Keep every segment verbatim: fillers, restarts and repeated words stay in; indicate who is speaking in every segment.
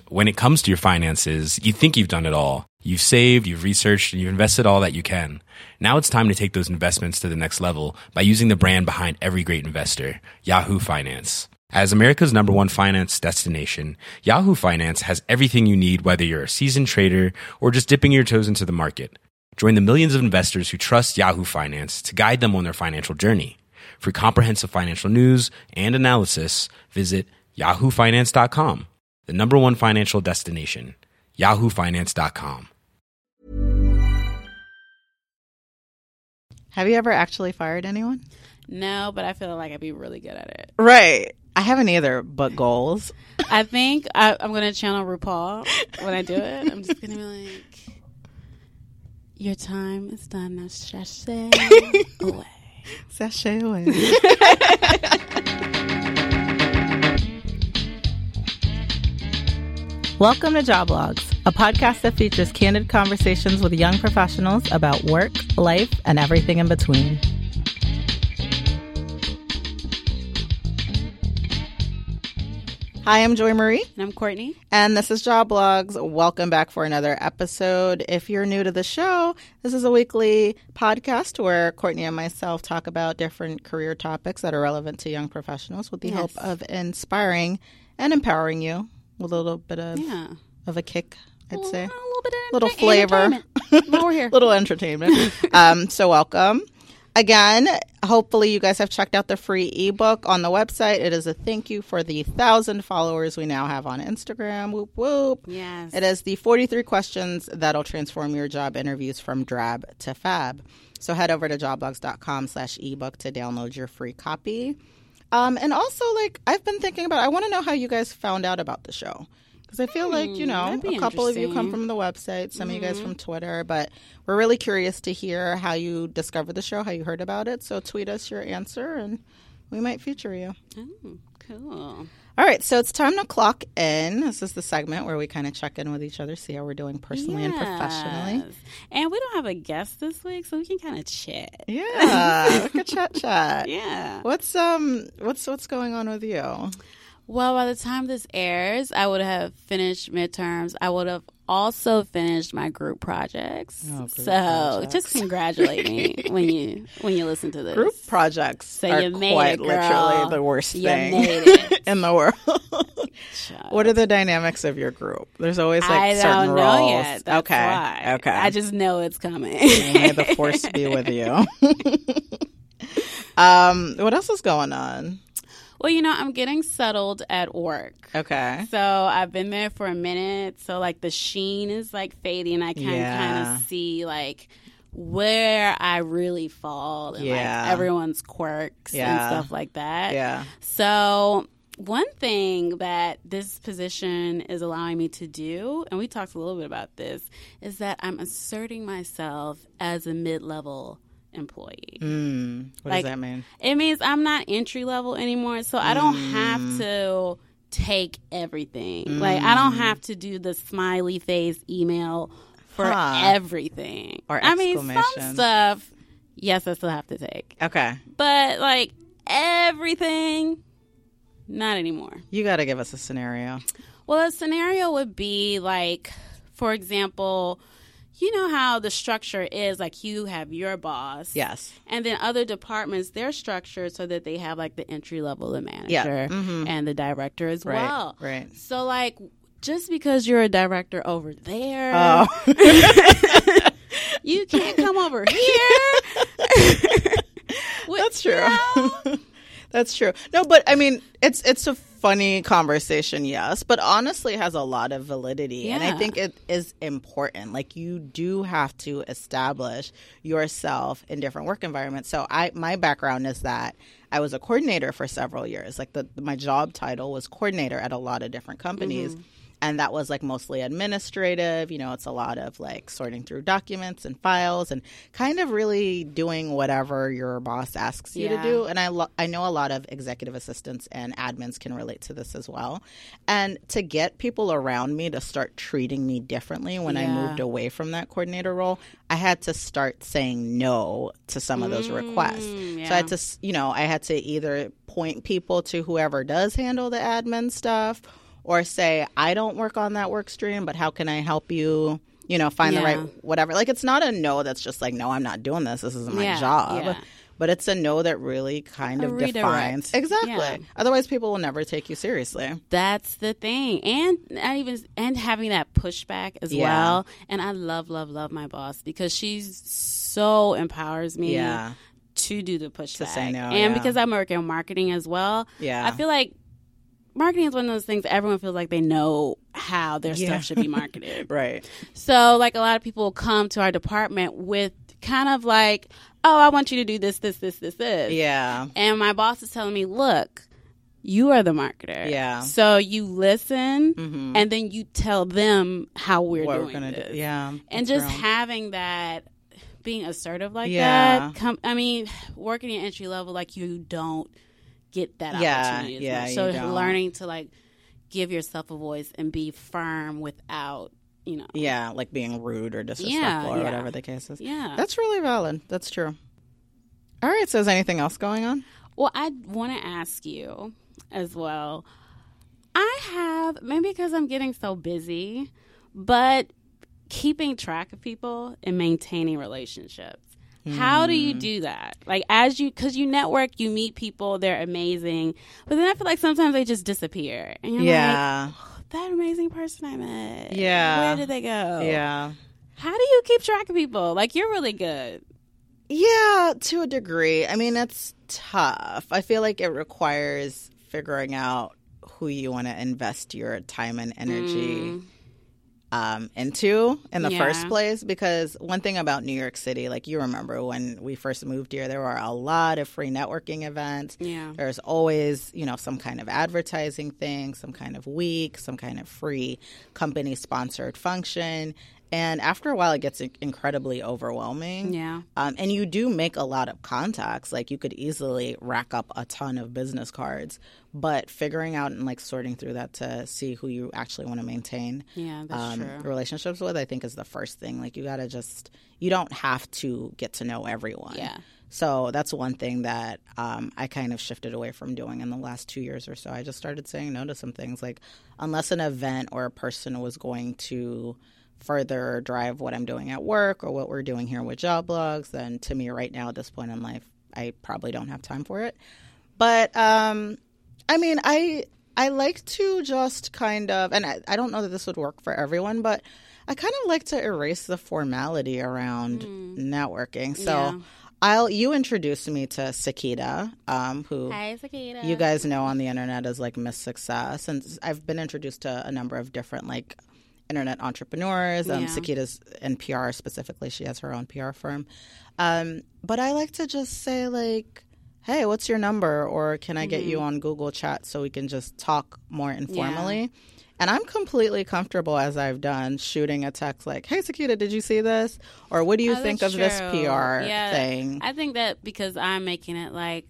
Speaker 1: when it comes to your finances, you think you've done it all. You've saved, you've researched, and you've invested all that you can. Now it's time to take those investments to the next level by using the brand behind every great investor, Yahoo Finance. As America's number one finance destination, Yahoo Finance has everything you need, whether you're a seasoned trader or just dipping your toes into the market. Join the millions of investors who trust Yahoo Finance to guide them on their financial journey. For comprehensive financial news and analysis, visit yahoo finance dot com, the number one financial destination, yahoo finance dot com.
Speaker 2: Have you ever actually fired anyone?
Speaker 3: No, but I feel like I'd be really good at it.
Speaker 2: Right. I haven't either, but goals.
Speaker 3: I think I, I'm going to channel RuPaul when I do it. I'm just going to be like, your time is done. Now sashay away.
Speaker 2: Sashay away. Welcome to Joblogs, a podcast that features candid conversations with young professionals about work, life, and everything in between. Hi, I'm Joy Marie.
Speaker 3: And I'm Courtney.
Speaker 2: And this is Joblogs. Welcome back for another episode. If you're new to the show, this is a weekly podcast where Courtney and myself talk about different career topics that are relevant to young professionals with the
Speaker 3: yes.
Speaker 2: hope of inspiring and empowering you with a little bit of
Speaker 3: yeah.
Speaker 2: of a kick, I'd
Speaker 3: well,
Speaker 2: say.
Speaker 3: A little bit of
Speaker 2: little
Speaker 3: enter-
Speaker 2: flavor.
Speaker 3: While we're here.
Speaker 2: little entertainment. um, so welcome. Again, hopefully you guys have checked out the free ebook on the website. It is a thank you for the thousand followers we now have on Instagram. Whoop, whoop.
Speaker 3: Yes.
Speaker 2: It is the forty-three questions that'll transform your job interviews from drab to fab. So head over to joblogs.com slash ebook to download your free copy. Um, and also, like, I've been thinking about, I want to know how you guys found out about the show. Because I feel like, you know, a couple of you come from the website, some mm-hmm. of you guys from Twitter, but we're really curious to hear how you discovered the show, how you heard about it. So tweet us your answer and we might feature you.
Speaker 3: Oh, cool.
Speaker 2: All right, so it's time to clock in. This is the segment where we kind of check in with each other, see how we're doing personally
Speaker 3: yes.
Speaker 2: and professionally.
Speaker 3: And we don't have a guest this week, so we can kind of chat.
Speaker 2: Yeah, we can chat chat.
Speaker 3: Yeah.
Speaker 2: What's um what's what's going on with you?
Speaker 3: Well, by the time this airs, I would have finished midterms. I would have also finished my group projects.
Speaker 2: Oh, group
Speaker 3: so
Speaker 2: projects.
Speaker 3: just congratulate me when you when you listen to this.
Speaker 2: Group projects
Speaker 3: so
Speaker 2: are
Speaker 3: you made
Speaker 2: quite
Speaker 3: it, girl.
Speaker 2: literally the worst
Speaker 3: you
Speaker 2: thing
Speaker 3: made it.
Speaker 2: in the world. What are the dynamics of your group? There's always like
Speaker 3: I
Speaker 2: certain
Speaker 3: don't
Speaker 2: roles.
Speaker 3: know yet. That's
Speaker 2: okay.
Speaker 3: why.
Speaker 2: Okay.
Speaker 3: I just know it's coming.
Speaker 2: May the force be with you. um, what else is going on?
Speaker 3: Well, you know, I'm getting settled at work.
Speaker 2: Okay.
Speaker 3: So I've been there for a minute. So, like, the sheen is, like, fading. I can
Speaker 2: Yeah.
Speaker 3: kind of see, like, where I really fall and,
Speaker 2: Yeah.
Speaker 3: like, everyone's quirks
Speaker 2: Yeah.
Speaker 3: and stuff like that.
Speaker 2: Yeah.
Speaker 3: So one thing that this position is allowing me to do, and we talked a little bit about this, is that I'm asserting myself as a mid-level employee.
Speaker 2: Mm, what
Speaker 3: like,
Speaker 2: does that mean?
Speaker 3: It means I'm not entry level anymore, so I don't
Speaker 2: Mm.
Speaker 3: have to take everything.
Speaker 2: Mm.
Speaker 3: Like, I don't have to do the smiley face email for
Speaker 2: Huh.
Speaker 3: everything.
Speaker 2: Or
Speaker 3: I mean, some
Speaker 2: exclamation.
Speaker 3: stuff, yes, I still have to take.
Speaker 2: Okay.
Speaker 3: But, like, everything, not anymore.
Speaker 2: You got to give us a scenario.
Speaker 3: Well, a scenario would be, like, for example, you know how the structure is, like, you have your boss.
Speaker 2: Yes.
Speaker 3: And then other departments, they're structured so that they have, like, the entry level, the manager,
Speaker 2: Yeah. Mm-hmm.
Speaker 3: and the director as
Speaker 2: Right.
Speaker 3: well.
Speaker 2: Right.
Speaker 3: So, like, just because you're a director over there,
Speaker 2: Oh.
Speaker 3: you can't come over here. With,
Speaker 2: That's true.
Speaker 3: you know?
Speaker 2: That's true. No, but I mean, it's it's a funny conversation, yes, but honestly has a lot of validity. And I
Speaker 3: Yeah.
Speaker 2: think it is important. Like, you do have to establish yourself in different work environments. So I my background is that I was a coordinator for several years. Like, the my job title was coordinator at a lot of different companies.
Speaker 3: Mm-hmm.
Speaker 2: And that was like mostly administrative. You know, it's a lot of like sorting through documents and files and kind of really doing whatever your boss asks you
Speaker 3: Yeah.
Speaker 2: to do. And I, lo- I know a lot of executive assistants and admins can relate to this as well. And to get people around me to start treating me differently when I
Speaker 3: Yeah.
Speaker 2: moved away from that coordinator role, I had to start saying no to some of those
Speaker 3: Mm,
Speaker 2: requests. So I
Speaker 3: yeah.
Speaker 2: had to, you know, I had to either point people to whoever does handle the admin stuff, or say, I don't work on that work stream, but how can I help you, you know, find
Speaker 3: Yeah.
Speaker 2: the right whatever. Like, it's not a no that's just like, no, I'm not doing this. This isn't my
Speaker 3: Yeah,
Speaker 2: job.
Speaker 3: yeah.
Speaker 2: But it's a no that really kind
Speaker 3: A
Speaker 2: of
Speaker 3: redirect.
Speaker 2: defines. Exactly.
Speaker 3: Yeah.
Speaker 2: Otherwise, people will never take you seriously.
Speaker 3: That's the thing. And not even and having that pushback as
Speaker 2: Yeah.
Speaker 3: well. And I love, love, love my boss because she's so empowers me
Speaker 2: Yeah.
Speaker 3: to do the pushback.
Speaker 2: say no,
Speaker 3: and
Speaker 2: yeah.
Speaker 3: because I'm working on marketing as well,
Speaker 2: Yeah.
Speaker 3: I feel like marketing is one of those things everyone feels like they know how their
Speaker 2: Yeah.
Speaker 3: stuff should be marketed.
Speaker 2: Right.
Speaker 3: So, like, a lot of people come to our department with kind of like, oh, I want you to do this, this, this, this, this.
Speaker 2: Yeah.
Speaker 3: And my boss is telling me, look, you are the marketer.
Speaker 2: Yeah.
Speaker 3: So you listen
Speaker 2: Mhm.
Speaker 3: and then you tell them how we're
Speaker 2: What
Speaker 3: doing
Speaker 2: we're gonna
Speaker 3: this.
Speaker 2: do. Yeah.
Speaker 3: And
Speaker 2: that's
Speaker 3: just
Speaker 2: real.
Speaker 3: having that, being assertive like
Speaker 2: Yeah.
Speaker 3: that. Come, I mean, working at entry level, like, you don't get that
Speaker 2: Yeah,
Speaker 3: opportunity as
Speaker 2: yeah,
Speaker 3: much.
Speaker 2: you
Speaker 3: So
Speaker 2: don't.
Speaker 3: learning to, like, give yourself a voice and be firm without, you know.
Speaker 2: Yeah, like being rude or disrespectful
Speaker 3: Yeah,
Speaker 2: or
Speaker 3: yeah.
Speaker 2: whatever the case is.
Speaker 3: Yeah.
Speaker 2: That's really valid. That's true. All right. So is anything else going on?
Speaker 3: Well, I want to ask you as well. I have, maybe because I'm getting so busy, but keeping track of people and maintaining relationships. How do you do that? Like, as you, because you network, you meet people, they're amazing, but then I feel like sometimes they just disappear. And you're like,
Speaker 2: Yeah.
Speaker 3: oh, that amazing person I met.
Speaker 2: Yeah.
Speaker 3: Where did they go?
Speaker 2: Yeah.
Speaker 3: How do you keep track of people? Like, you're really good.
Speaker 2: Yeah, to a degree. I mean, it's tough. I feel like it requires figuring out who you want to invest your time and energy
Speaker 3: Mm.
Speaker 2: um, into in the
Speaker 3: Yeah.
Speaker 2: first place. Because one thing about New York City, like you remember when we first moved here, there were a lot of free networking events.
Speaker 3: Yeah.
Speaker 2: There's always, you know, some kind of advertising thing, some kind of week, some kind of free company sponsored function. And after a while, it gets incredibly overwhelming.
Speaker 3: Yeah.
Speaker 2: Um, and you do make a lot of contacts. Like, you could easily rack up a ton of business cards. But figuring out and, like, sorting through that to see who you actually want to maintain
Speaker 3: Yeah, that's
Speaker 2: um,
Speaker 3: true.
Speaker 2: relationships with, I think is the first thing. Like, you got to just – you don't have to get to know everyone.
Speaker 3: Yeah.
Speaker 2: So that's one thing that um, I kind of shifted away from doing in the last two years or so. I just started saying no to some things. Like, unless an event or a person was going to – further drive what I'm doing at work or what we're doing here with Job Blogs, then to me right now at this point in life, I probably don't have time for it. But um, I mean, I I like to just kind of, and I, I don't know that this would work for everyone, but I kind of like to erase the formality around mm. networking. So
Speaker 3: Yeah.
Speaker 2: I'll you introduced me to Sakita, um, who
Speaker 3: Hi, Sakita.
Speaker 2: you guys know on the internet as like Miss Success, and I've been introduced to a number of different like internet entrepreneurs. Um,
Speaker 3: Yeah.
Speaker 2: Sakita's in P R specifically. She has her own P R firm. Um, but I like to just say like, hey, what's your number? Or can I get
Speaker 3: Mm-hmm.
Speaker 2: you on Google Chat so we can just talk more informally? And I'm completely comfortable, as I've done, shooting a text like, hey, Sakita, did you see this? Or what do you
Speaker 3: Oh,
Speaker 2: think
Speaker 3: that's
Speaker 2: of this
Speaker 3: true.
Speaker 2: P R
Speaker 3: Yeah,
Speaker 2: thing?
Speaker 3: I think that because I'm making it like,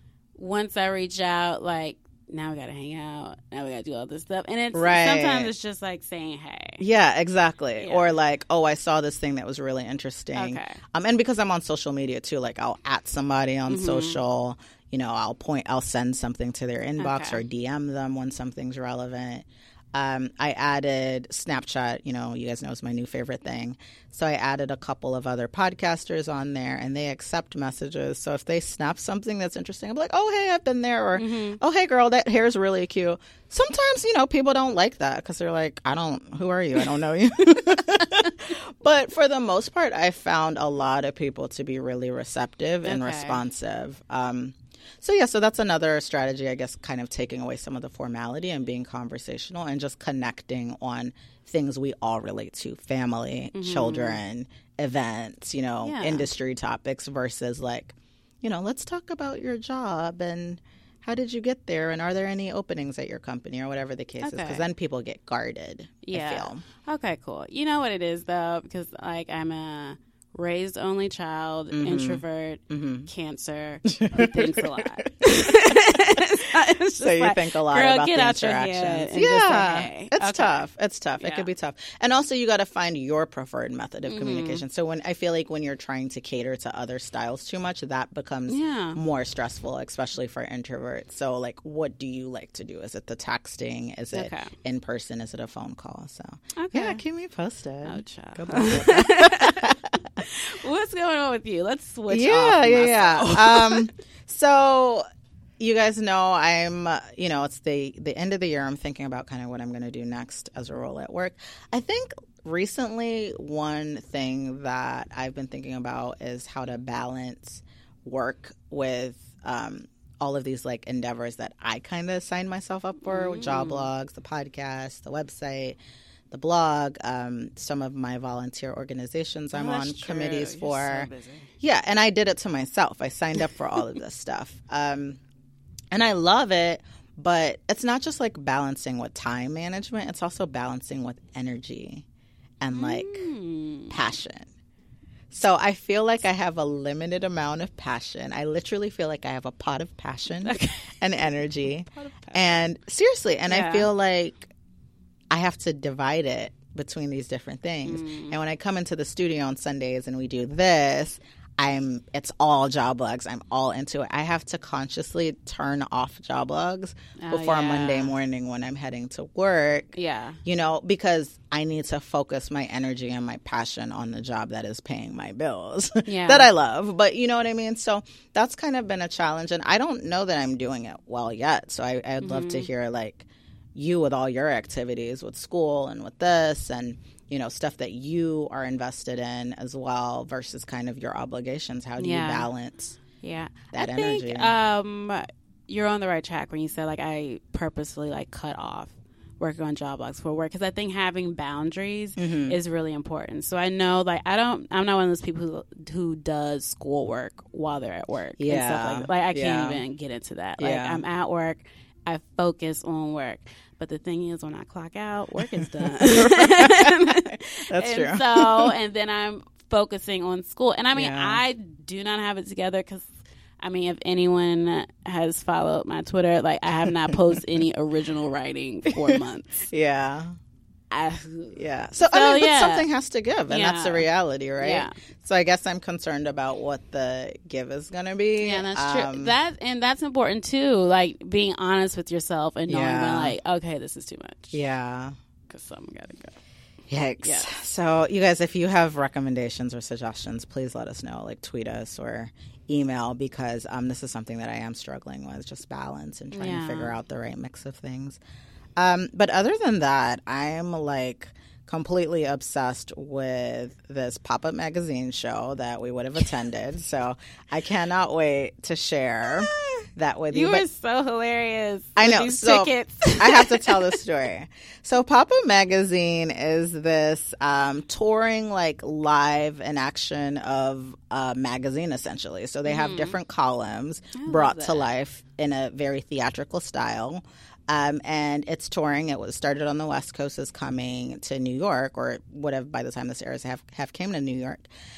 Speaker 3: once I reach out, like, now we got to hang out. Now we got to do all this stuff. And it's
Speaker 2: Right.
Speaker 3: sometimes it's just like saying, hey.
Speaker 2: Yeah, exactly.
Speaker 3: Yeah.
Speaker 2: Or like, oh, I saw this thing that was really interesting.
Speaker 3: Okay.
Speaker 2: Um, and because I'm on social media too, like I'll at somebody on
Speaker 3: Mm-hmm.
Speaker 2: social. You know, I'll point, I'll send something to their inbox
Speaker 3: Okay.
Speaker 2: or D M them when something's relevant. Um, I added Snapchat, you know, you guys know is my new favorite thing. So I added a couple of other podcasters on there and they accept messages. So if they snap something that's interesting, I'm like, oh, hey, I've been there. Or,
Speaker 3: Mm-hmm.
Speaker 2: oh, hey, girl, that hair's really cute. Sometimes, you know, people don't like that because they're like, I don't, who are you? I don't know you. But for the most part, I found a lot of people to be really receptive and
Speaker 3: Okay.
Speaker 2: responsive. Um, So, yeah, so that's another strategy, I guess, kind of taking away some of the formality and being conversational and just connecting on things we all relate to, family, children, events, you know,
Speaker 3: Yeah.
Speaker 2: industry topics versus like, you know, let's talk about your job and how did you get there and are there any openings at your company or whatever the case is,
Speaker 3: Okay.
Speaker 2: because then people get guarded, I
Speaker 3: Yeah.
Speaker 2: feel.
Speaker 3: Okay, cool. You know what it is, though, because, like, I'm a raised only child, introvert, cancer, who thinks a lot. it's just
Speaker 2: so you
Speaker 3: like,
Speaker 2: think a lot
Speaker 3: girl,
Speaker 2: about
Speaker 3: get
Speaker 2: the
Speaker 3: out your head
Speaker 2: interactions.
Speaker 3: and
Speaker 2: Yeah,
Speaker 3: just say, hey.
Speaker 2: it's
Speaker 3: Okay.
Speaker 2: tough. It's tough. It
Speaker 3: Yeah.
Speaker 2: could be tough. And also, you got to find your preferred method of
Speaker 3: Mm-hmm.
Speaker 2: communication. So when I feel like when you're trying to cater to other styles too much, that becomes
Speaker 3: Yeah.
Speaker 2: more stressful, especially for introverts. So, like, what do you like to do? Is it the texting? Is it
Speaker 3: Okay.
Speaker 2: in person? Is it a phone call? So,
Speaker 3: Okay.
Speaker 2: yeah, keep me posted.
Speaker 3: Oh, child.
Speaker 2: Good luck with that.
Speaker 3: What's going on with you? Let's switch
Speaker 2: yeah,
Speaker 3: off.
Speaker 2: yeah,
Speaker 3: myself.
Speaker 2: yeah. um, so you guys know I'm, uh, you know, it's the the end of the year. I'm thinking about kind of what I'm going to do next as a role at work. I think recently one thing that I've been thinking about is how to balance work with um, all of these like endeavors that I kind of signed myself up for,
Speaker 3: Mm.
Speaker 2: job blogs, the podcast, the website, the blog, um, some of my volunteer organizations I'm
Speaker 3: Oh,
Speaker 2: on
Speaker 3: that's true.
Speaker 2: committees
Speaker 3: You're
Speaker 2: for.
Speaker 3: so busy.
Speaker 2: Yeah, and I did it to myself. I signed up for all of this stuff. Um, and I love it, but it's not just like balancing with time management, it's also balancing with energy and like
Speaker 3: Mm.
Speaker 2: passion. So I feel like I have a limited amount of passion. I literally feel like I have a pot of passion
Speaker 3: Okay.
Speaker 2: and energy.
Speaker 3: Pot of passion.
Speaker 2: And seriously, and
Speaker 3: Yeah.
Speaker 2: I feel like I have to divide it between these different things.
Speaker 3: Mm.
Speaker 2: And when I come into the studio on Sundays and we do this, I'm it's all job logs. I'm all into it. I have to consciously turn off job logs
Speaker 3: Oh,
Speaker 2: before
Speaker 3: yeah.
Speaker 2: Monday morning when I'm heading to work.
Speaker 3: Yeah.
Speaker 2: You know, because I need to focus my energy and my passion on the job that is paying my bills
Speaker 3: Yeah.
Speaker 2: that I love. But you know what I mean? So that's kind of been a challenge. And I don't know that I'm doing it well yet. So I, I'd love to hear, like, you with all your activities with school and with this and, you know, stuff that you are invested in as well versus kind of your obligations. How do
Speaker 3: Yeah.
Speaker 2: you balance?
Speaker 3: Yeah.
Speaker 2: That
Speaker 3: I
Speaker 2: energy.
Speaker 3: think um, you're on the right track when you said, like, I purposefully, like, cut off working on job logs for work because I think having boundaries
Speaker 2: Mm-hmm.
Speaker 3: is really important. So I know, like, I don't, I'm not one of those people who who does schoolwork while they're at work. And
Speaker 2: Yeah.
Speaker 3: stuff like that. Like, I can't
Speaker 2: Yeah.
Speaker 3: even get into that. Like,
Speaker 2: Yeah.
Speaker 3: I'm at work, I focus on work. But the thing is, when I clock out, work is done.
Speaker 2: That's
Speaker 3: and
Speaker 2: true.
Speaker 3: So, and then I'm focusing on school. And I mean,
Speaker 2: Yeah.
Speaker 3: I do not have it together because, I mean, if anyone has followed my Twitter, like, I have not posted any original writing for months.
Speaker 2: Yeah.
Speaker 3: I,
Speaker 2: Yeah. So, I
Speaker 3: So,
Speaker 2: mean, but
Speaker 3: yeah.
Speaker 2: something has to give, and that's the
Speaker 3: Yeah.
Speaker 2: reality, right?
Speaker 3: Yeah.
Speaker 2: So I guess I'm concerned about what the give is going to be.
Speaker 3: yeah, that's true.
Speaker 2: Um,
Speaker 3: That and that's important too. Like being honest with yourself and knowing
Speaker 2: Yeah.
Speaker 3: when, like, okay, this is too much.
Speaker 2: Yeah.
Speaker 3: because something got to go.
Speaker 2: Yikes.
Speaker 3: Yeah.
Speaker 2: So, you guys, if you have recommendations or suggestions, please let us know. Like, tweet us or email because um, this is something that I am struggling with, just balance and trying
Speaker 3: Yeah.
Speaker 2: to figure out the right mix of things. Um, but other than that, I'm like completely obsessed with this pop-up magazine show that we would have attended. So I cannot wait to share that with you.
Speaker 3: You
Speaker 2: But
Speaker 3: were so hilarious.
Speaker 2: I
Speaker 3: with
Speaker 2: know.
Speaker 3: these
Speaker 2: So
Speaker 3: tickets.
Speaker 2: I have to tell the story. So Pop-Up Magazine is this um, touring, like, live in action of a magazine, essentially. So they have different columns brought to
Speaker 3: that.
Speaker 2: life in a very theatrical style. Um, and it's touring. It was started on the West Coast, is coming to New York, or would have by the time this airs have, have came to New York.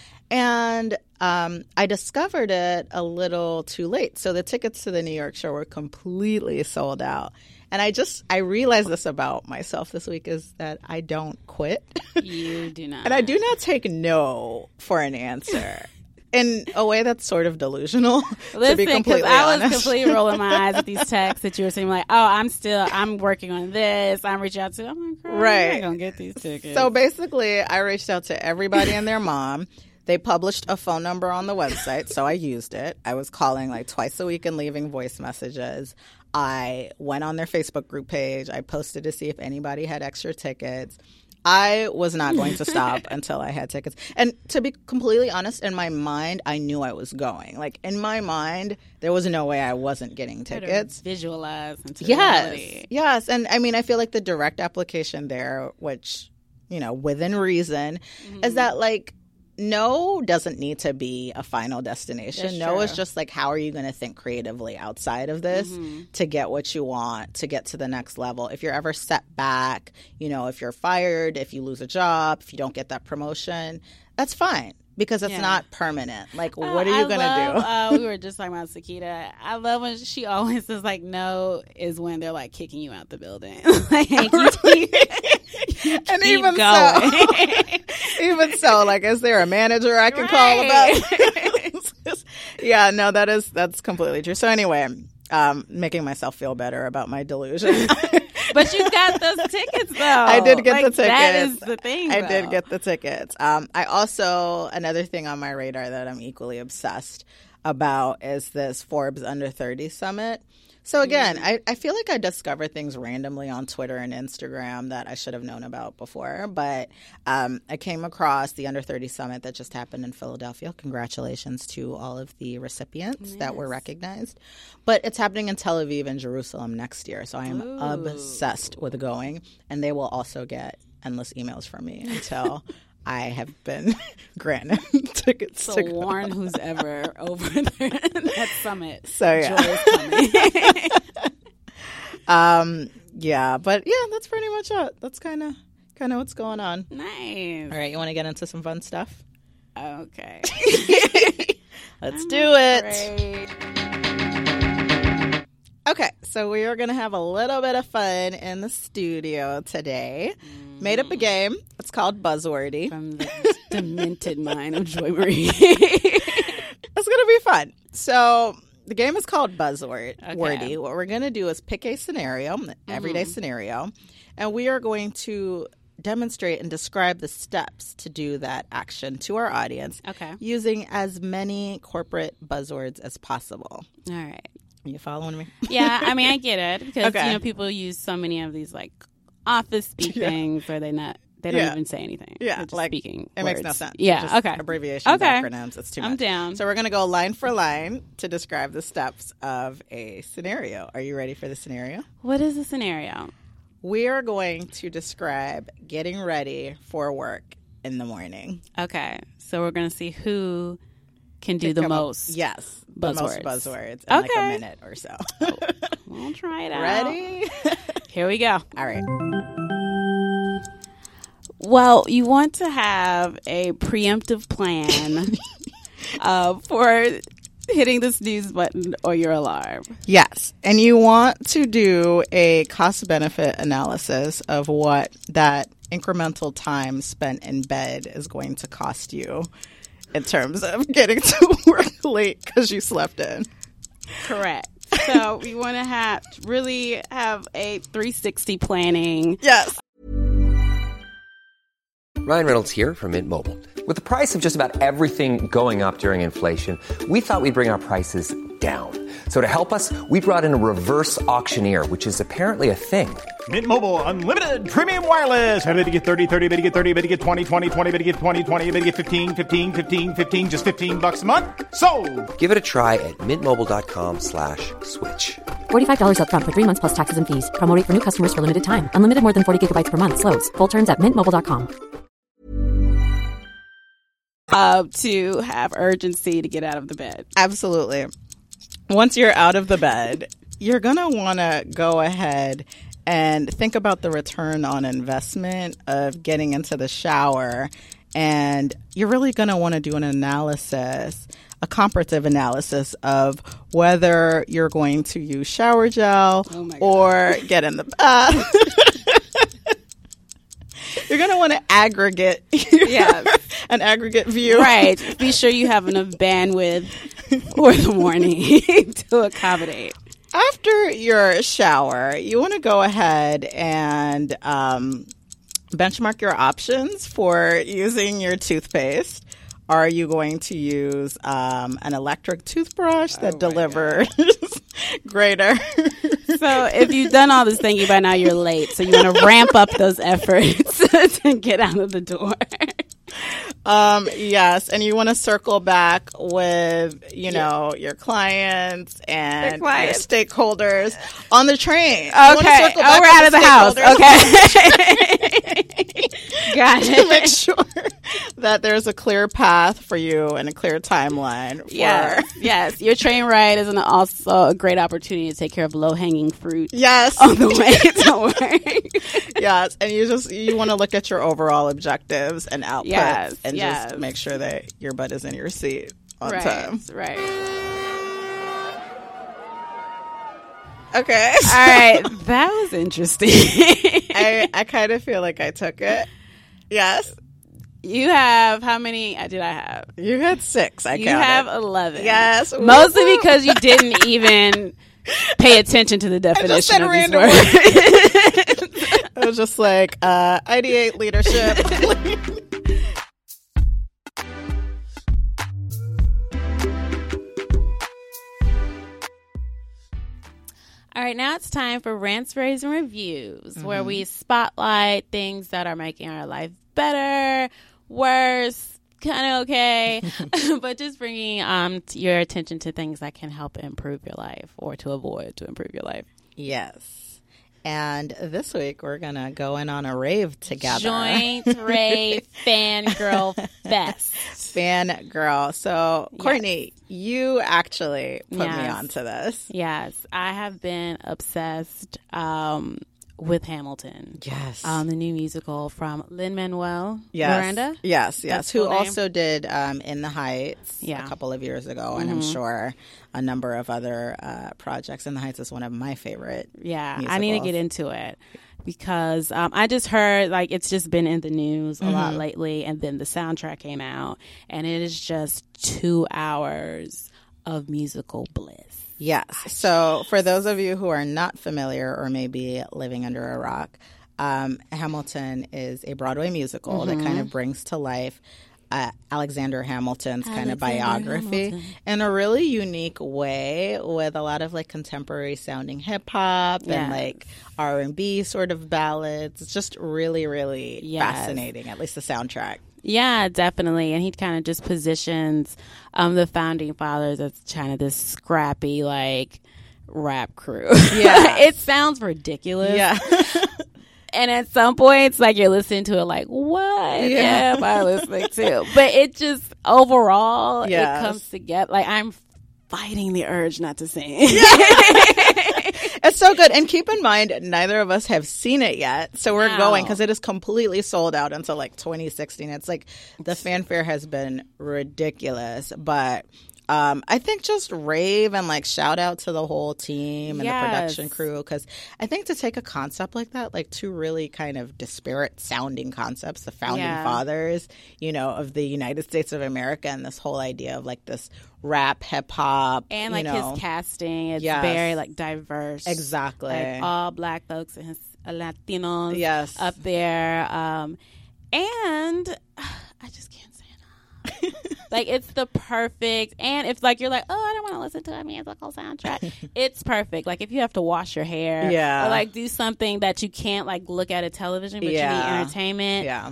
Speaker 2: And um, I discovered it a little too late. So the tickets to the New York show were completely sold out. And I just, I realized this about myself this week is that I don't quit.
Speaker 3: You do not.
Speaker 2: And I do not take no for an answer. In a way that's sort of delusional, to be
Speaker 3: Listen, because
Speaker 2: completely
Speaker 3: I was
Speaker 2: honest.
Speaker 3: completely rolling my eyes at these texts that you were saying, like, oh, I'm still, I'm working on this. I'm reaching out to, I'm like, girl,
Speaker 2: Right.
Speaker 3: I'm not going to get these tickets.
Speaker 2: So basically, I reached out to everybody and their mom. They published a phone number on the website, so I used it. I was calling like twice a week and leaving voice messages. I went on their Facebook group page. I posted to see if anybody had extra tickets. I was not going to stop until I had tickets. And to be completely honest, in my mind, I knew I was going. Like, in my mind, there was no way I wasn't getting
Speaker 3: Try to
Speaker 2: tickets.
Speaker 3: visualize into
Speaker 2: Yes.
Speaker 3: reality.
Speaker 2: Yes. And I mean, I feel like the direct application there, which, you know, within reason,
Speaker 3: Mm-hmm.
Speaker 2: is that, like, no doesn't need to be a final destination.
Speaker 3: That's
Speaker 2: No is
Speaker 3: true.
Speaker 2: just like, how are you going to think creatively outside of this
Speaker 3: Mm-hmm.
Speaker 2: to get what you want, to get to the next level? If you're ever set back, you know, if you're fired, if you lose a job, if you don't get that promotion, that's fine. Because it's
Speaker 3: Yeah.
Speaker 2: not permanent. Like,
Speaker 3: Uh,
Speaker 2: what are you
Speaker 3: I
Speaker 2: going
Speaker 3: love,
Speaker 2: to do?
Speaker 3: uh, we were just talking about Sakita. I love when she always says, like, no is when they're, like, kicking you out the building. Like, you keep, you
Speaker 2: and
Speaker 3: keep
Speaker 2: even
Speaker 3: going.
Speaker 2: so, even so, like, is there a manager I can call about it? Yeah, no, that is, that's completely true. So anyway, um, making myself feel better about my delusion.
Speaker 3: But you got those tickets, though.
Speaker 2: I did get
Speaker 3: Like,
Speaker 2: the tickets.
Speaker 3: That is the thing,
Speaker 2: I
Speaker 3: though.
Speaker 2: did get the tickets. Um, I also, another thing on my radar that I'm equally obsessed about is this Forbes Under thirty Summit. So again, I, I feel like I discover things randomly on Twitter and Instagram that I should have known about before. But um, I came across the Under thirty Summit that just happened in Philadelphia. Congratulations to all of the recipients
Speaker 3: Yes.
Speaker 2: that were recognized. But it's happening in Tel Aviv and Jerusalem next year. So I am
Speaker 3: Ooh.
Speaker 2: obsessed with going. And they will also get endless emails from me until I have been granted tickets
Speaker 3: So
Speaker 2: to go.
Speaker 3: warn who's ever over there at that summit.
Speaker 2: So, yeah.
Speaker 3: Joy is coming.
Speaker 2: Um, yeah, but yeah, that's pretty much it. That's kind of kind of what's going on.
Speaker 3: Nice.
Speaker 2: All right, you want to get into some fun stuff?
Speaker 3: Okay.
Speaker 2: Let's do it.
Speaker 3: Great.
Speaker 2: Okay, so we are going to have a little bit of fun in the studio today. Mm. Made up a game. It's called Buzzwordy.
Speaker 3: From the demented mind of Joy Marie.
Speaker 2: It's going to be fun. So the game is called Buzzword.
Speaker 3: Okay.
Speaker 2: Wordy. What we're going to do is pick a scenario, an everyday
Speaker 3: Mm-hmm.
Speaker 2: scenario, and we are going to demonstrate and describe the steps to do that action to our audience
Speaker 3: Okay.
Speaker 2: using as many corporate buzzwords as possible.
Speaker 3: All right.
Speaker 2: You following me?
Speaker 3: Yeah, I mean, I get it because
Speaker 2: Okay.
Speaker 3: you know people use so many of these like office speak
Speaker 2: Yeah.
Speaker 3: things where they not they don't
Speaker 2: Yeah.
Speaker 3: even say anything.
Speaker 2: Yeah,
Speaker 3: They're just
Speaker 2: like,
Speaker 3: speaking.
Speaker 2: It
Speaker 3: words.
Speaker 2: makes no sense.
Speaker 3: Yeah.
Speaker 2: Just
Speaker 3: Okay.
Speaker 2: Abbreviations,
Speaker 3: Okay.
Speaker 2: acronyms. It's too much.
Speaker 3: I'm down.
Speaker 2: So we're going to go line for line to describe the steps of a scenario. Are you ready for the scenario?
Speaker 3: What is the scenario?
Speaker 2: We are going to describe getting ready for work in the morning.
Speaker 3: Okay, so we're gonna see who can do the
Speaker 2: Come up-
Speaker 3: most.
Speaker 2: Yes. The most
Speaker 3: buzzwords.
Speaker 2: buzzwords in like a
Speaker 3: Okay.
Speaker 2: minute or so.
Speaker 3: We'll try it out.
Speaker 2: Ready?
Speaker 3: Here we go.
Speaker 2: All right.
Speaker 3: Well, you want to have a preemptive plan uh, for hitting the snooze button or your alarm.
Speaker 2: Yes. And you want to do a cost-benefit analysis of what that incremental time spent in bed is going to cost you in terms of getting to work late because you slept in.
Speaker 3: Correct. So we want to have really have a three sixty planning.
Speaker 2: Yes.
Speaker 4: Ryan Reynolds here from Mint Mobile. With the price of just about everything going up during inflation, we thought we'd bring our prices down. So to help us, we brought in a reverse auctioneer, which is apparently a thing.
Speaker 5: Mint Mobile Unlimited Premium Wireless. How to get thirty, thirty, how to get thirty, how to get twenty, twenty, twenty, how to get twenty, twenty, how to get fifteen, fifteen, fifteen, fifteen, just fifteen bucks a month? Sold!
Speaker 4: Give it a try at mintmobile.com slash switch.
Speaker 6: forty-five dollars up front for three months plus taxes and fees. Promo rate for new customers for limited time. Unlimited more than forty gigabytes per month. Slows full terms at mint mobile dot com.
Speaker 3: Uh, to have urgency to get out of the bed.
Speaker 2: Absolutely. Once you're out of the bed, you're going to want to go ahead and think about the return on investment of getting into the shower. And you're really going to want to do an analysis, a comparative analysis of whether you're going to use shower gel
Speaker 3: Oh my God.
Speaker 2: or get in the bath. You're going to want to aggregate
Speaker 3: Yes.
Speaker 2: an aggregate view.
Speaker 3: Right. Be sure you have enough bandwidth for the morning to accommodate.
Speaker 2: After your shower, you want to go ahead and um, benchmark your options for using your toothpaste. Are you going to use um, an electric toothbrush that delivers greater?
Speaker 3: So if you've done all this thinking by now, you're late. So you want to ramp up those efforts to get out of the door.
Speaker 2: Um, yes, and you want to circle back with, you know, your clients and
Speaker 3: Your clients.
Speaker 2: your stakeholders on the train. You wanna
Speaker 3: Okay.
Speaker 2: circle
Speaker 3: Oh,
Speaker 2: back
Speaker 3: we're
Speaker 2: with
Speaker 3: out of the house.
Speaker 2: stakeholders
Speaker 3: Okay. Got
Speaker 2: to make
Speaker 3: it.
Speaker 2: sure that there's a clear path for you and a clear timeline. For...
Speaker 3: Yes, yes. Your train ride is an also a great opportunity to take care of low hanging fruit.
Speaker 2: Yes,
Speaker 3: on the way. Don't worry.
Speaker 2: Yes, and you just you want to look at your overall objectives and outputs,
Speaker 3: yes,
Speaker 2: and
Speaker 3: yes.
Speaker 2: just make sure that your butt is in your seat on
Speaker 3: right,
Speaker 2: time.
Speaker 3: Right.
Speaker 2: Okay.
Speaker 3: So all right. That was interesting.
Speaker 2: I I kind of feel like I took it. Yes.
Speaker 3: You have how many uh, did I have?
Speaker 2: You had six. I
Speaker 3: you
Speaker 2: counted.
Speaker 3: have eleven.
Speaker 2: Yes.
Speaker 3: Mostly Woo-hoo. Because you didn't even pay attention to the definition of these words.
Speaker 2: I was just like, uh, ideate leadership.
Speaker 3: All right, now it's time for Rants, Raves, and Reviews,
Speaker 2: mm-hmm.
Speaker 3: where we spotlight things that are making our life better, worse, kind of okay, but just bringing um, t- your attention to things that can help improve your life or to avoid to improve your life.
Speaker 2: Yes. And this week, we're going to go in on a rave together.
Speaker 3: Joint Rave Fangirl Fest.
Speaker 2: Fangirl. So, Courtney, yes. you actually put
Speaker 3: yes.
Speaker 2: me onto this.
Speaker 3: Yes. I have been obsessed um, with Hamilton.
Speaker 2: Yes.
Speaker 3: Um, the new musical from Lin-Manuel
Speaker 2: yes.
Speaker 3: Miranda.
Speaker 2: Yes, yes.
Speaker 3: That's
Speaker 2: Who
Speaker 3: full
Speaker 2: also
Speaker 3: name.
Speaker 2: did um, In the Heights
Speaker 3: yeah.
Speaker 2: a couple of years ago.
Speaker 3: Mm-hmm.
Speaker 2: And I'm sure a number of other uh, projects. In the Heights is one of my favorite
Speaker 3: Yeah,
Speaker 2: musicals.
Speaker 3: I need to get into it. Because um, I just heard, like, it's just been in the news a mm-hmm. lot lately. And then the soundtrack came out. And it is just two hours of musical bliss.
Speaker 2: Yes. So for those of you who are not familiar or maybe living under a rock, um, Hamilton is a Broadway musical mm-hmm. that kind of brings to life uh, Alexander Hamilton's Alexander kind of biography Hamilton. in a really unique way with a lot of like contemporary sounding hip hop yes. and like R and B sort of ballads. It's just really, really yes. fascinating, at least the soundtrack.
Speaker 3: Yeah, definitely. And he kind of just positions um, the Founding Fathers as kind of this scrappy, like, rap crew. Yeah. It sounds ridiculous.
Speaker 2: Yeah.
Speaker 3: And at some points, like, you're listening to it like, what yeah. am I listening to? But it just, overall, yes. it comes together. Like, I'm fighting the urge not to sing.
Speaker 2: It's so good. And keep in mind, neither of us have seen it yet. So we're
Speaker 3: no.
Speaker 2: going because it is completely sold out until like twenty sixteen. It's like the fanfare has been ridiculous. But um, I think just rave and like shout out to the whole team and yes. the production crew. Because I think to take a concept like that, like two really kind of disparate sounding concepts, the Founding
Speaker 3: yeah.
Speaker 2: Fathers, you know, of the United States of America, and this whole idea of like this rap, hip hop,
Speaker 3: and like
Speaker 2: you know.
Speaker 3: his casting, it's yes. very like diverse.
Speaker 2: Exactly,
Speaker 3: like all black folks and his uh, Latinos,
Speaker 2: yes.
Speaker 3: up there, um, and uh, I just can't say enough. Like it's the perfect, and if like you're like, oh, I don't want to listen to a musical soundtrack, it's perfect. Like if you have to wash your hair,
Speaker 2: yeah,
Speaker 3: or like do something that you can't like look at a television, but
Speaker 2: yeah.
Speaker 3: you need entertainment,
Speaker 2: yeah.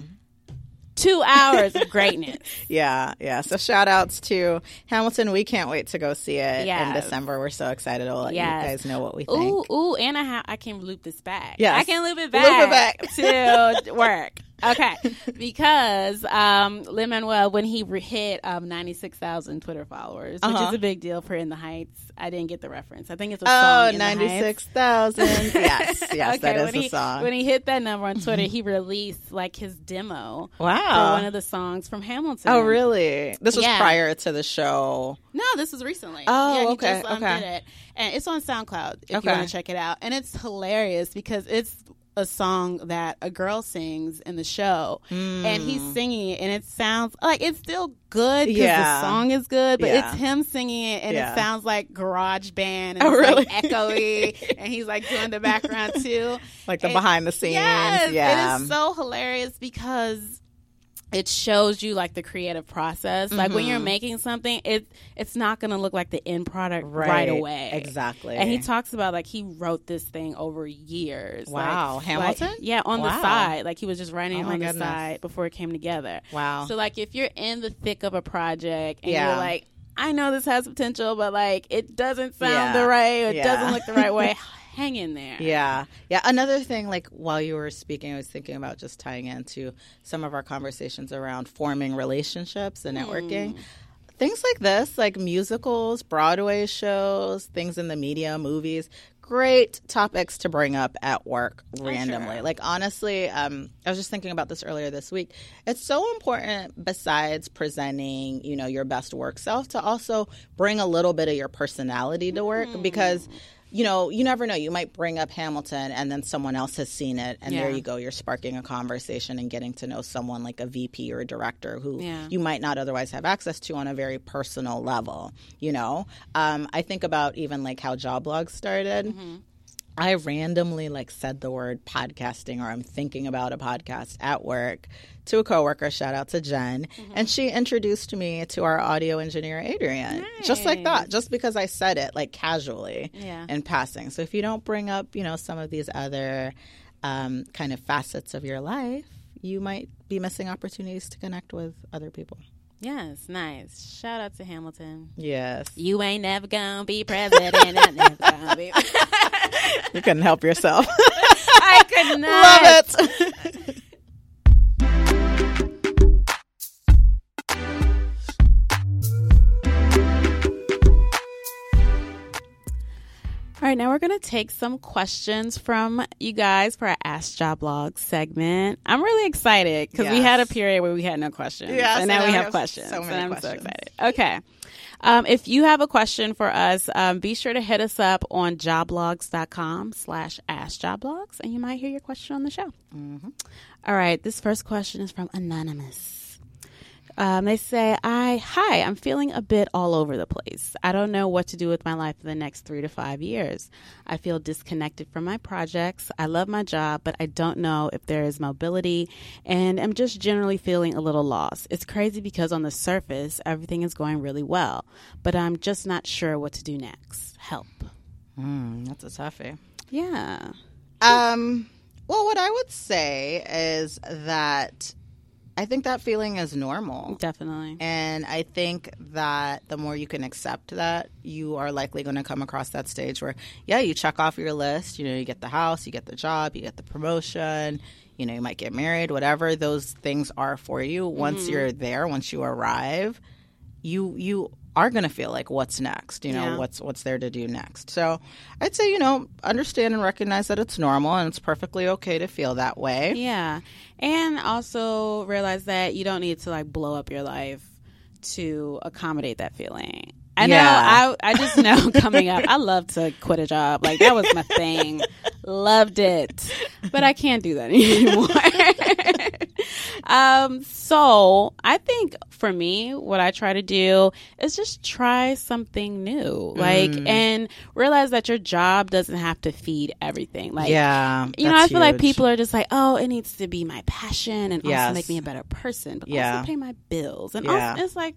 Speaker 3: Two hours of greatness.
Speaker 2: Yeah, yeah. So shout outs to Hamilton. We can't wait to go see it
Speaker 3: yes.
Speaker 2: in December. We're so excited to let
Speaker 3: yes.
Speaker 2: you guys know what we think.
Speaker 3: Ooh, ooh, and I, ha- I can loop this back.
Speaker 2: Yes.
Speaker 3: I can loop it back,
Speaker 2: loop it
Speaker 3: back. to work. Okay, because um, Lin-Manuel, when he re- hit um, ninety-six thousand Twitter followers, which
Speaker 2: uh-huh.
Speaker 3: is a big deal for In the Heights. I didn't get the reference. I think it's a
Speaker 2: oh,
Speaker 3: song. Oh,
Speaker 2: ninety-six thousand. Yes, yes,
Speaker 3: okay,
Speaker 2: that is
Speaker 3: when
Speaker 2: the
Speaker 3: he,
Speaker 2: song.
Speaker 3: When he hit that number on Twitter, he released like his demo.
Speaker 2: Wow.
Speaker 3: For one of the songs from Hamilton.
Speaker 2: Oh, really? This was
Speaker 3: yeah.
Speaker 2: prior to the show.
Speaker 3: No, this was recently.
Speaker 2: Oh,
Speaker 3: yeah, he
Speaker 2: okay,
Speaker 3: just, um,
Speaker 2: okay.
Speaker 3: did it. And it's on SoundCloud if
Speaker 2: okay.
Speaker 3: you want to check it out. And it's hilarious because it's a song that a girl sings in the show, mm. and he's singing it, and it sounds like it's still good because
Speaker 2: yeah.
Speaker 3: the song is good, but
Speaker 2: yeah.
Speaker 3: it's him singing it, and
Speaker 2: yeah.
Speaker 3: it sounds like garage band, and
Speaker 2: oh,
Speaker 3: it's
Speaker 2: really?
Speaker 3: like echoey, and he's like doing the background too,
Speaker 2: like the
Speaker 3: and,
Speaker 2: behind the scenes.
Speaker 3: Yes,
Speaker 2: yeah,
Speaker 3: it is so hilarious because it shows you like the creative process. Mm-hmm. Like when you're making something, it it's not going to look like the end product right. right away.
Speaker 2: Exactly.
Speaker 3: And he talks about like he wrote this thing over years.
Speaker 2: Wow,
Speaker 3: like,
Speaker 2: Hamilton?
Speaker 3: Like, yeah, on
Speaker 2: wow.
Speaker 3: the side. Like he was just writing
Speaker 2: oh
Speaker 3: it on
Speaker 2: goodness.
Speaker 3: the side before it came together.
Speaker 2: Wow.
Speaker 3: So like if you're in the thick of a project and
Speaker 2: yeah.
Speaker 3: you're like, I know this has potential, but like it doesn't sound
Speaker 2: yeah.
Speaker 3: the right, or it
Speaker 2: yeah.
Speaker 3: doesn't look the right way. hang in there.
Speaker 2: Yeah. Yeah. Another thing, like while you were speaking, I was thinking about just tying into some of our conversations around forming relationships and networking. Mm. Things like this, like musicals, Broadway shows, things in the media, movies, great topics to bring up at work randomly. Oh, sure. Like, honestly, um, I was just thinking about this earlier this week. It's so important, besides presenting, you know, your best work self, to also bring a little bit of your personality to work mm. because – you know, you never know. You might bring up Hamilton and then someone else has seen it. And yeah. there you go. You're sparking a conversation and getting to know someone like a V P or a director who yeah. you might not otherwise have access to on a very personal level, you know. Um, I think about even like how Job Blog started. Mm-hmm. I randomly like said the word podcasting, or I'm thinking about a podcast at work, to a coworker. Shout out to Jen. Mm-hmm. And she introduced me to our audio engineer, Adrian. Nice. Just like that, just because I said it like casually yeah. in passing. So if you don't bring up, you know, some of these other um, kind of facets of your life, you might be missing opportunities to connect with other people.
Speaker 3: Yes, nice. Shout out to Hamilton.
Speaker 2: Yes.
Speaker 3: You ain't never gonna be president. I'm never gonna be.
Speaker 2: You couldn't help yourself.
Speaker 3: I could not.
Speaker 2: Love it.
Speaker 3: All right, now we're going to take some questions from you guys for our Ask Job Blog segment. I'm really excited because yes. we had a period where we had no questions.
Speaker 2: Yes,
Speaker 3: and now,
Speaker 2: now
Speaker 3: we
Speaker 2: we
Speaker 3: have,
Speaker 2: have
Speaker 3: questions.
Speaker 2: So many
Speaker 3: and I'm
Speaker 2: questions.
Speaker 3: so excited. Okay. Um, if you have a question for us, um, be sure to hit us up on jobblogs.com slash askjobblogs, and you might hear your question on the show. Mm-hmm. All right, this first question is from Anonymous. Um, they say, I, hi, I'm feeling a bit all over the place. I don't know what to do with my life for the next three to five years. I feel disconnected from my projects. I love my job, but I don't know if there is mobility, and I'm just generally feeling a little lost. It's crazy because on the surface, everything is going really well, but I'm just not sure what to do next. Help.
Speaker 2: Mm, that's a toughie.
Speaker 3: Yeah.
Speaker 2: Um. Well, what I would say is that I think that feeling is normal.
Speaker 3: Definitely.
Speaker 2: And I think that the more you can accept that, you are likely going to come across that stage where, yeah, you check off your list. You know, you get the house, you get the job, you get the promotion, you know, you might get married, whatever those things are for you. Once mm-hmm. you're there, once you arrive, you you are going to feel like, what's next? You know,
Speaker 3: yeah.
Speaker 2: what's what's there to do next? So I'd say, you know, understand and recognize that it's normal and it's perfectly okay to feel that way.
Speaker 3: Yeah. And also realize that you don't need to like blow up your life to accommodate that feeling. I know.
Speaker 2: Yeah.
Speaker 3: I I just know coming up, I love to quit a job. Like, that was my thing. Loved it. But I can't do that anymore. um, so I think for me, what I try to do is just try something new. Like, mm. and realize that your job doesn't have to feed everything. Like,
Speaker 2: yeah,
Speaker 3: you know, I feel huge. like people are just like, oh, it needs to be my passion and
Speaker 2: yes.
Speaker 3: also make me a better person, but
Speaker 2: yeah.
Speaker 3: also pay my bills. And
Speaker 2: yeah.
Speaker 3: also, it's like,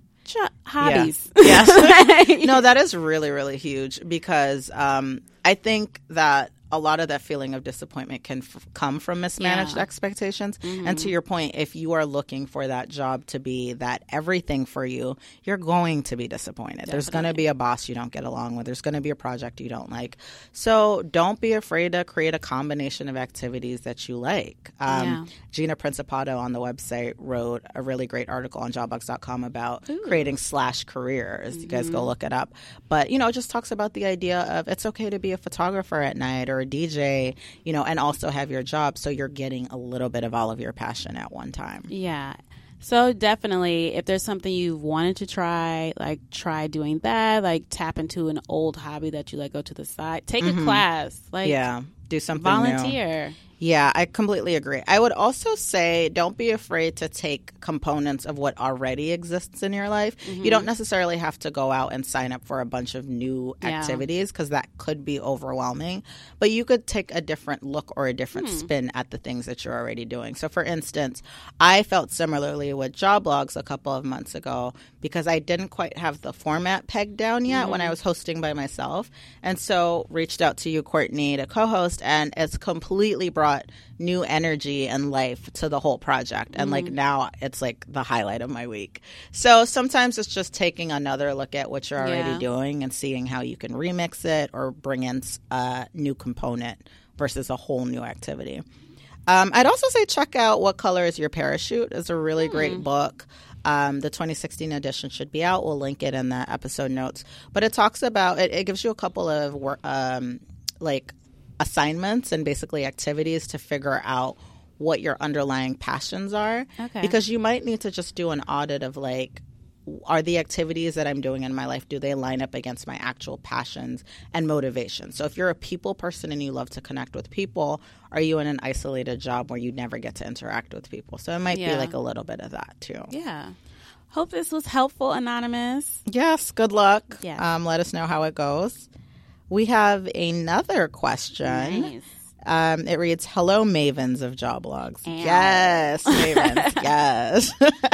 Speaker 3: hobbies.
Speaker 2: Yeah. Yes. No, that is really, really huge because um, I think that a lot of that feeling of disappointment can f- come from mismanaged
Speaker 3: yeah.
Speaker 2: expectations.
Speaker 3: Mm-hmm.
Speaker 2: And to your point, if you are looking for that job to be that everything for you, you're going to be disappointed. Definitely. There's going to be a boss you don't get along with. There's going to be a project you don't like. So don't be afraid to create a combination of activities that you like. Um,
Speaker 3: yeah.
Speaker 2: Gina Principato on the website wrote a really great article on jobblogs dot com about Ooh. creating slash careers. Mm-hmm. You guys go look it up. But, you know, it just talks about the idea of it's okay to be a photographer at night or a D J, you know, and also have your job so you're getting a little bit of all of your passion at one time.
Speaker 3: Yeah. So definitely, if there's something you've wanted to try, like try doing that, like tap into an old hobby that you like, go to the side, take mm-hmm. a class, like
Speaker 2: yeah, do something
Speaker 3: volunteer.
Speaker 2: New. Yeah, I completely agree. I would also say don't be afraid to take components of what already exists in your life. Mm-hmm. You don't necessarily have to go out and sign up for a bunch of new
Speaker 3: yeah.
Speaker 2: activities because that could be overwhelming. But you could take a different look or a different hmm. spin at the things that you're already doing. So, for instance, I felt similarly with Job Blogs a couple of months ago because I didn't quite have the format pegged down yet mm-hmm. when I was hosting by myself. And so reached out to you, Courtney, to co-host. honest, and it's completely brought new energy and life to the whole project. And, like, now it's, like, the highlight of my week. So sometimes it's just taking another look at what you're already
Speaker 3: Yeah.
Speaker 2: doing and seeing how you can remix it or bring in a new component versus a whole new activity. Um, I'd also say check out What Color is Your Parachute. It's a really
Speaker 3: Hmm.
Speaker 2: great book. Um, the twenty sixteen edition should be out. We'll link it in the episode notes. But it talks about, it, it gives you a couple of work, um, like assignments and basically activities to figure out what your underlying passions are.
Speaker 3: Okay.
Speaker 2: Because you might need to just do an audit of like, are the activities that I'm doing in my life, do they line up against my actual passions and motivations? So if you're a people person and you love to connect with people, are you in an isolated job where you never get to interact with people? So it might be
Speaker 3: Yeah.
Speaker 2: like a little bit of that too.
Speaker 3: Yeah. Hope this was helpful, Anonymous.
Speaker 2: Yes, good luck.
Speaker 3: Yes.
Speaker 2: Um, let us know how it goes. We have another question.
Speaker 3: Nice.
Speaker 2: Um, it reads, "Hello, mavens of job logs."
Speaker 3: Ow.
Speaker 2: Yes, mavens. Yes.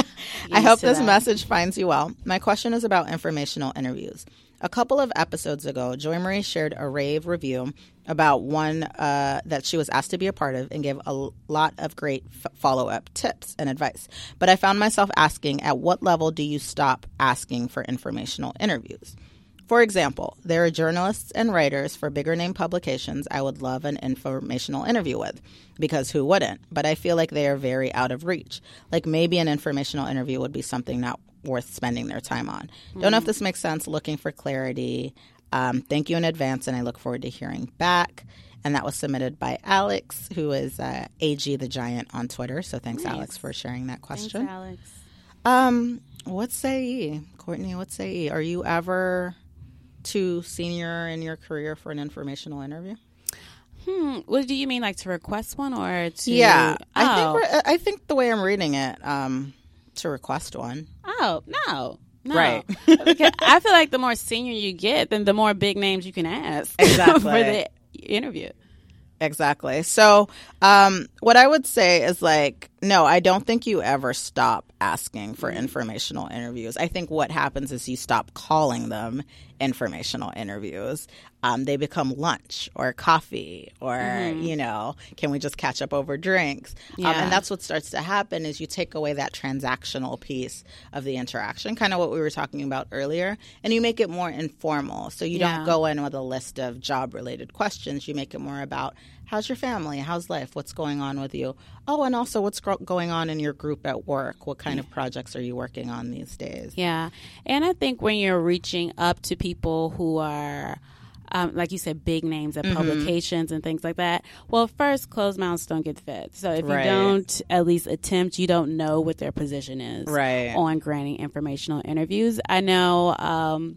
Speaker 2: I
Speaker 3: Used
Speaker 2: hope
Speaker 3: to
Speaker 2: this
Speaker 3: that.
Speaker 2: message finds you well. My question is about informational interviews. A couple of episodes ago, Joy Marie shared a rave review about one uh, that she was asked to be a part of and gave a l- lot of great f- follow-up tips and advice. But I found myself asking, at what level do you stop asking for informational interviews? For example, there are journalists and writers for bigger name publications I would love an informational interview with, because who wouldn't? But I feel like they are very out of reach. Like maybe an informational interview would be something not worth spending their time on. Mm. Don't know if this makes sense. Looking for clarity. Um, thank you in advance, and I look forward to hearing back. And that was submitted by Alex, who is uh, A G the Giant on Twitter. So thanks,
Speaker 3: Nice.
Speaker 2: Alex, for sharing that question.
Speaker 3: Thanks, Alex.
Speaker 2: Um, what say ye? Courtney, what say ye? Are you ever too senior in your career for an informational interview?
Speaker 3: Hmm. What do you mean, like to request one or to?
Speaker 2: Yeah, I
Speaker 3: Oh.
Speaker 2: think we're, I think the way I'm reading it, um, to request one.
Speaker 3: Oh no. No.
Speaker 2: Right.
Speaker 3: Because I feel like the more senior you get, then the more big names you can ask
Speaker 2: Exactly.
Speaker 3: for the interview.
Speaker 2: Exactly. So, um, what I would say is like, no, I don't think you ever stop asking for informational interviews. I think what happens is you stop calling them informational interviews. Um, they become lunch or coffee or, you know, can we just catch up over drinks? Um,
Speaker 3: Yeah.
Speaker 2: and that's what starts to happen is you take away that transactional piece of the interaction, kind of what we were talking about earlier, and you make it more informal. So you
Speaker 3: Yeah.
Speaker 2: don't go in with a list of job-related questions. You make it more about how's your family? How's life? What's going on with you? Oh, and also what's gro- going on in your group at work? What kind of projects are you working on these days?
Speaker 3: Yeah. And I think when you're reaching up to people who are, um, like you said, big names at publications and things like that, well, first, closed mouths don't get fed. So if
Speaker 2: Right.
Speaker 3: you don't at least attempt, you don't know what their position is
Speaker 2: Right.
Speaker 3: on granting informational interviews. I know um,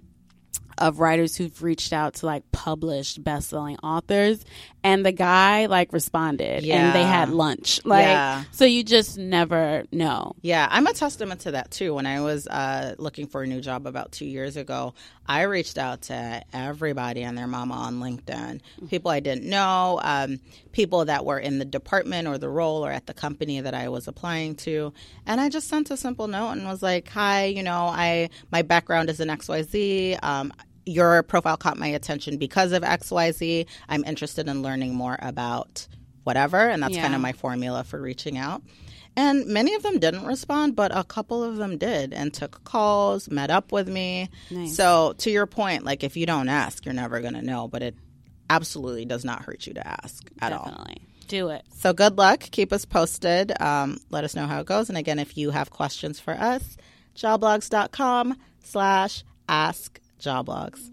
Speaker 3: of writers who've reached out to like published best-selling authors, and the guy like responded, and they
Speaker 2: Yeah.
Speaker 3: had lunch. Like,
Speaker 2: Yeah.
Speaker 3: so you just never know.
Speaker 2: Yeah, I'm a testament to that too. When I was uh, looking for a new job about two years ago, I reached out to everybody and their mama on LinkedIn. People I didn't know, um, people that were in the department or the role or at the company that I was applying to, and I just sent a simple note and was like, "Hi, you know, I my background is in X Y Z. Um, your profile caught my attention because of X Y Z. I'm interested in learning more about whatever," and that's
Speaker 3: Yeah.
Speaker 2: kind of my formula for reaching out. And many of them didn't respond, but a couple of them did and took calls, met up with me.
Speaker 3: Nice.
Speaker 2: So to your point, like if you don't ask, you're never going to know, but it absolutely does not hurt you to ask at all.
Speaker 3: Definitely. Do it.
Speaker 2: So good luck. Keep us posted. Um, let us know how it goes. And again, if you have questions for us, joblogs.com slash ask joblogs.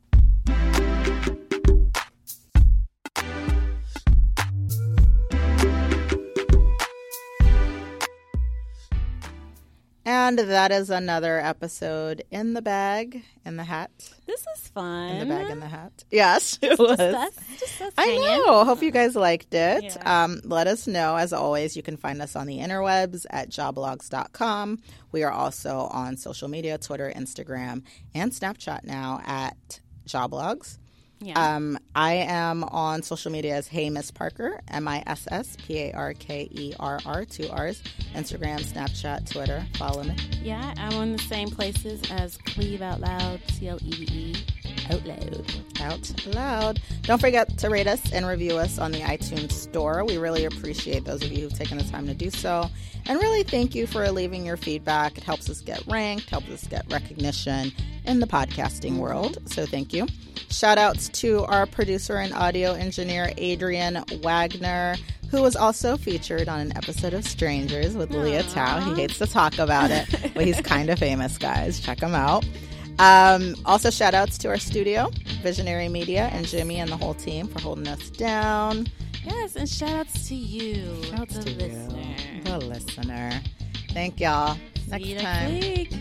Speaker 2: And that is another episode in the bag, in the hat,
Speaker 3: This is fun.
Speaker 2: in the bag, in the hat. Yes, it was.
Speaker 3: That's just us
Speaker 2: I
Speaker 3: hanging.
Speaker 2: know. Hope you guys liked it.
Speaker 3: Yeah.
Speaker 2: Um, let us know. As always, you can find us on the interwebs at joblogs dot com. We are also on social media, Twitter, Instagram, and Snapchat now at Joblogs.
Speaker 3: Yeah.
Speaker 2: Um, I am on social media as Hey Miss Parker, M I S S P A R K E R R, two R's. Instagram, Snapchat, Twitter. Follow me.
Speaker 3: yeah, I'm on the same places as Cleve Out Loud, C L E V E. out loud.
Speaker 2: Out loud. Don't forget to rate us and review us on the iTunes store. We really appreciate those of you who've taken the time to do so. And really thank you for leaving your feedback. It helps us get ranked, helps us get recognition in the podcasting world. So thank you. Shout outs to our producer and audio engineer, Adrian Wagner, who was also featured on an episode of Strangers with Leah Tao. He hates to talk about it, but he's kind of famous, guys. Check him out. Um, also, shout outs to our studio, Visionary Media, and Jimmy and the whole team for holding us down.
Speaker 3: Yes, and shout outs to you,
Speaker 2: Shout outs
Speaker 3: the
Speaker 2: to
Speaker 3: listener.
Speaker 2: you, the listener. Thank y'all. Next
Speaker 3: See you
Speaker 2: time.
Speaker 3: next week.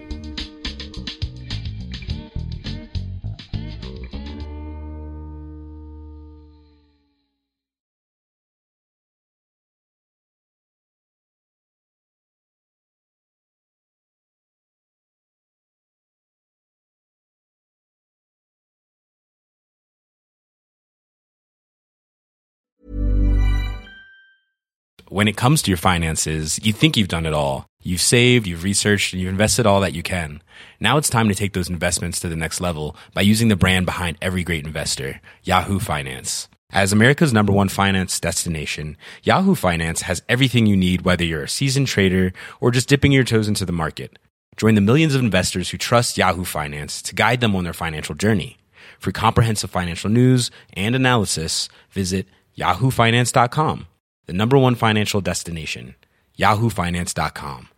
Speaker 1: When it comes to your finances, you think you've done it all. You've saved, you've researched, and you've invested all that you can. Now it's time to take those investments to the next level by using the brand behind every great investor, Yahoo Finance. As America's number one finance destination, Yahoo Finance has everything you need, whether you're a seasoned trader or just dipping your toes into the market. Join the millions of investors who trust Yahoo Finance to guide them on their financial journey. For comprehensive financial news and analysis, visit yahoo finance dot com. The number one financial destination, yahoo finance dot com.